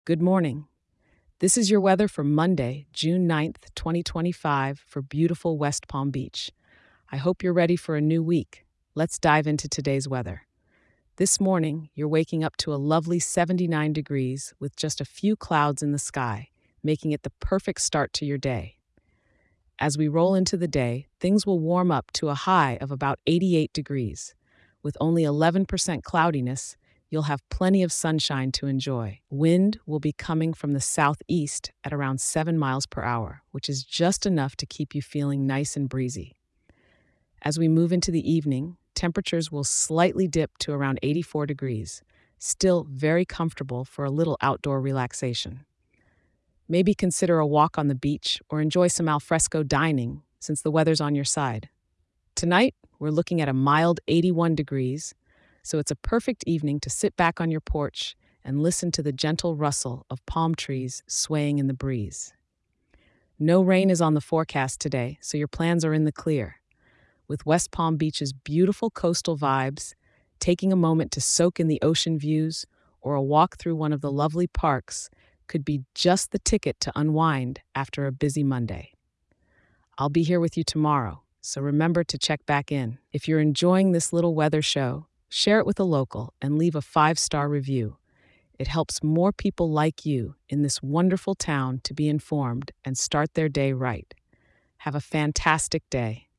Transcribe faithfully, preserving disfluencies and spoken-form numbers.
Good morning. This is your weather for Monday, June ninth, twenty twenty-five, for beautiful West Palm Beach. I hope you're ready for a new week. Let's dive into today's weather. This morning, you're waking up to a lovely seventy-nine degrees with just a few clouds in the sky, making it the perfect start to your day. As we roll into the day, things will warm up to a high of about eighty-eight degrees. With only eleven percent cloudiness, you'll have plenty of sunshine to enjoy. Wind will be coming from the southeast at around seven miles per hour, which is just enough to keep you feeling nice and breezy. As we move into the evening, temperatures will slightly dip to around eighty-four degrees, still very comfortable for a little outdoor relaxation. Maybe consider a walk on the beach or enjoy some alfresco dining since the weather's on your side. Tonight, we're looking at a mild eighty-one degrees, so it's a perfect evening to sit back on your porch and listen to the gentle rustle of palm trees swaying in the breeze. No rain is on the forecast today, so your plans are in the clear. With West Palm Beach's beautiful coastal vibes, taking a moment to soak in the ocean views or a walk through one of the lovely parks could be just the ticket to unwind after a busy Monday. I'll be here with you tomorrow, so remember to check back in. If you're enjoying this little weather show, share it with a local and leave a five-star review. It helps more people like you in this wonderful town to be informed and start their day right. Have a fantastic day.